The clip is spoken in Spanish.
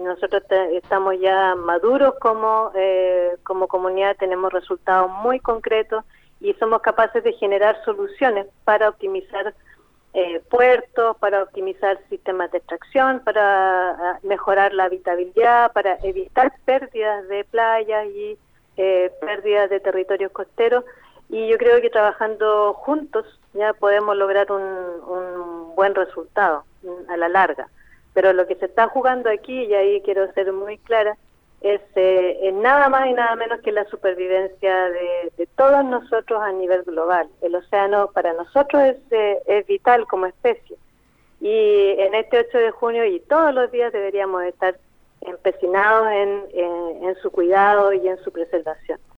nosotros estamos ya maduros como comunidad, tenemos resultados muy concretos y somos capaces de generar soluciones para optimizar puertos, para optimizar sistemas de extracción, para mejorar la habitabilidad, para evitar pérdidas de playas y pérdidas de territorios costeros. Y yo creo que trabajando juntos ya podemos lograr un buen resultado a la larga. Pero lo que se está jugando aquí, y ahí quiero ser muy clara, es nada más y nada menos que la supervivencia de todos nosotros a nivel global. El océano para nosotros es vital como especie. Y en este 8 de junio y todos los días deberíamos estar empecinados en su cuidado y en su preservación.